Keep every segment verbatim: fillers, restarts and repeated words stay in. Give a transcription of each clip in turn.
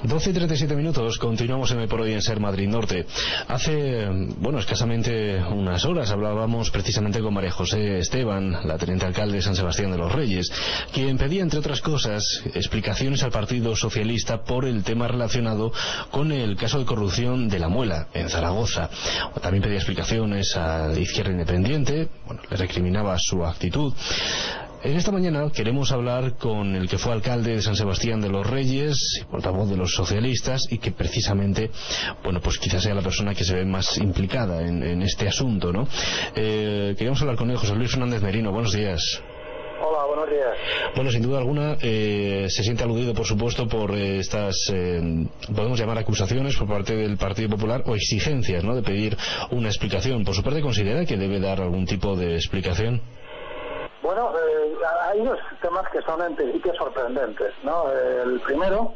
doce y treinta y siete minutos, continuamos en Hoy por Hoy en Ser Madrid Norte. Hace, bueno, escasamente unas horas hablábamos precisamente con María José Esteban, la teniente alcalde de San Sebastián de los Reyes, quien pedía, entre otras cosas, explicaciones al Partido Socialista por el tema relacionado con el caso de corrupción de La Muela, en Zaragoza. También pedía explicaciones a Izquierda Independiente, bueno, le recriminaba su actitud. En esta mañana queremos hablar con el que fue alcalde de San Sebastián de los Reyes, portavoz de los socialistas, y que precisamente, bueno, pues quizás sea la persona que se ve más implicada en, en este asunto, ¿no? Eh, queríamos hablar con él, José Luis Fernández Merino. Buenos días. Hola, buenos días. Bueno, sin duda alguna eh, se siente aludido, por supuesto, por eh, estas, eh, podemos llamar acusaciones por parte del Partido Popular o exigencias, ¿no?, de pedir una explicación. ¿Por su parte considera que debe dar algún tipo de explicación? Bueno, eh, hay dos temas que son en principio sorprendentes, ¿no? El primero,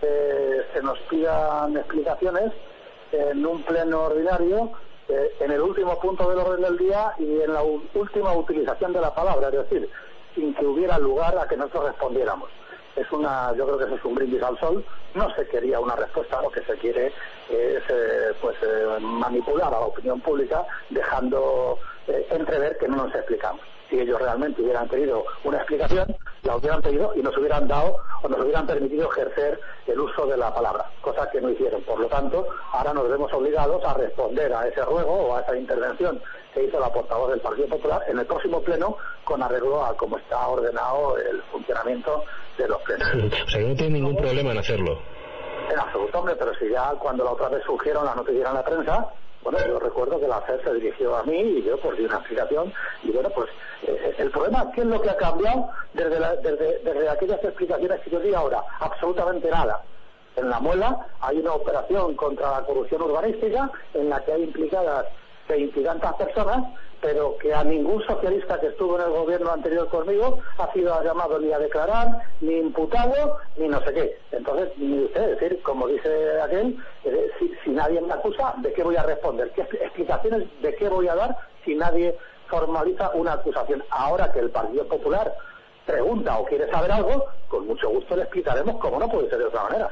que se nos pidan explicaciones en un pleno ordinario, eh, en el último punto del orden del día y en la última utilización de la palabra, es decir, sin que hubiera lugar a que nosotros respondiéramos. Es una, yo creo que eso es un brindis al sol. No se quería una respuesta, lo que se quiere es eh, pues eh, manipular a la opinión pública, dejando eh, entrever que no nos explicamos. Si ellos realmente hubieran pedido una explicación, la hubieran pedido y nos hubieran dado o nos hubieran permitido ejercer el uso de la palabra, cosa que no hicieron. Por lo tanto, ahora nos vemos obligados a responder a ese ruego o a esa intervención que hizo la portavoz del Partido Popular en el próximo pleno, con arreglo a cómo está ordenado el funcionamiento de los plenos. O sea, que no tiene ningún problema en hacerlo. En absoluto, hombre, pero si ya cuando la otra vez surgieron las noticias en la prensa, bueno, yo recuerdo que la C E R se dirigió a mí y yo pues di una explicación y bueno, pues eh, el problema, ¿qué es lo que ha cambiado desde, la, desde, desde aquellas explicaciones que yo di ahora? Absolutamente nada. En La Muela hay una operación contra la corrupción urbanística en la que hay implicadas veintitantas personas, pero que a ningún socialista que estuvo en el gobierno anterior conmigo ha sido llamado ni a declarar, ni imputado, ni no sé qué. Entonces, ni usted, es decir, como dice aquel, eh, si, si nadie me acusa, ¿de qué voy a responder? ¿Qué explicaciones de qué voy a dar si nadie formaliza una acusación? Ahora que el Partido Popular pregunta o quiere saber algo, con mucho gusto le explicaremos cómo no puede ser de otra manera.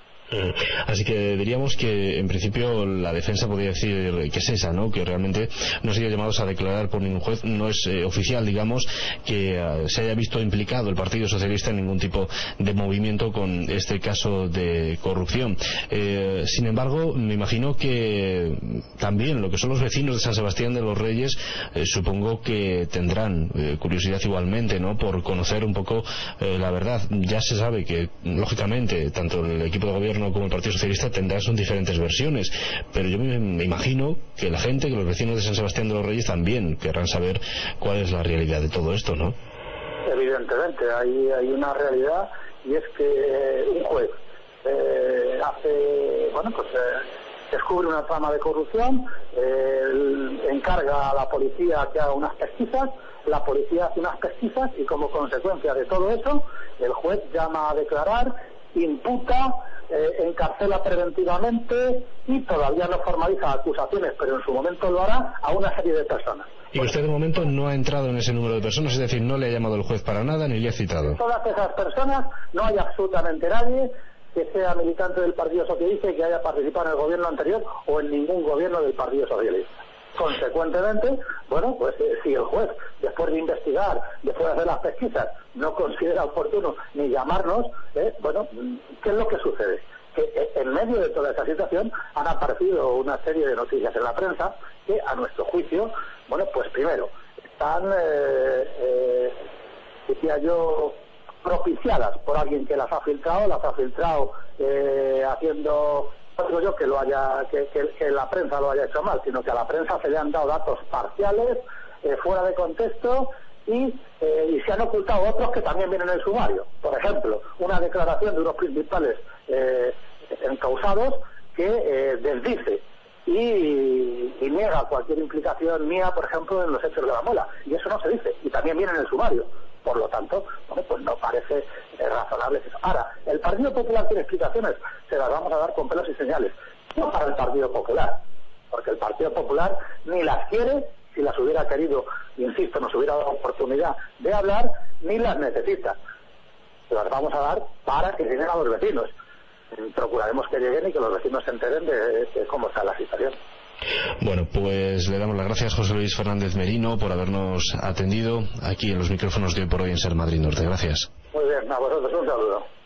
Así que diríamos que en principio la defensa podría decir que es esa, ¿no?, que realmente no se haya llamados a declarar por ningún juez, no es eh, oficial, digamos, que uh, se haya visto implicado el Partido Socialista en ningún tipo de movimiento con este caso de corrupción. Eh, sin embargo, me imagino que también lo que son los vecinos de San Sebastián de los Reyes, eh, supongo que tendrán eh, curiosidad igualmente, ¿no?, por conocer un poco eh, la verdad. Ya se sabe que, lógicamente, tanto el equipo de gobierno como el Partido Socialista tendrán son diferentes versiones, pero yo me, me imagino que la gente, que los vecinos de San Sebastián de los Reyes también querrán saber cuál es la realidad de todo esto, ¿no? Evidentemente, hay, hay una realidad, y es que eh, un juez eh, hace, bueno, pues eh, descubre una trama de corrupción, eh, encarga a la policía que haga unas pesquisas, la policía hace unas pesquisas y como consecuencia de todo eso, el juez llama a declarar, imputa, eh, encarcela preventivamente y todavía no formaliza acusaciones, pero en su momento lo hará a una serie de personas. Y usted de momento no ha entrado en ese número de personas, es decir, no le ha llamado el juez para nada ni le ha citado. Todas esas personas, no hay absolutamente nadie que sea militante del Partido Socialista y que haya participado en el gobierno anterior o en ningún gobierno del Partido Socialista. Consecuentemente, bueno, pues eh, si el juez, después de investigar, después de hacer las pesquisas, no considera oportuno ni llamarnos, eh, bueno, ¿qué es lo que sucede? Que eh, en medio de toda esta situación han aparecido una serie de noticias en la prensa que, a nuestro juicio, bueno, pues primero, están, eh, eh, decía yo, propiciadas por alguien que las ha filtrado, las ha filtrado eh, haciendo... No digo yo que lo haya que, que, que la prensa lo haya hecho mal, sino que a la prensa se le han dado datos parciales, eh, fuera de contexto, y, eh, y se han ocultado otros que también vienen en el sumario. Por ejemplo, una declaración de unos principales eh, encausados que eh, desdice y, y niega cualquier implicación mía, por ejemplo, en los hechos de La Muela. Y eso no se dice, y también viene en el sumario. Por lo tanto, bueno, pues no parece eh, razonable eso. Ahora, ¿el Partido Popular tiene explicaciones? Se las vamos a dar con pelos y señales. No para el Partido Popular, porque el Partido Popular ni las quiere, si las hubiera querido, insisto, nos hubiera dado oportunidad de hablar, ni las necesita. Se las vamos a dar para que lleguen a los vecinos. procuraremos que lleguen y que los vecinos se enteren de, de cómo está la situación. Bueno, pues le damos las gracias, José Luis Fernández Merino, por habernos atendido aquí en los micrófonos de Hoy por Hoy en Ser Madrid Norte. Gracias. Muy bien, a vosotros un saludo.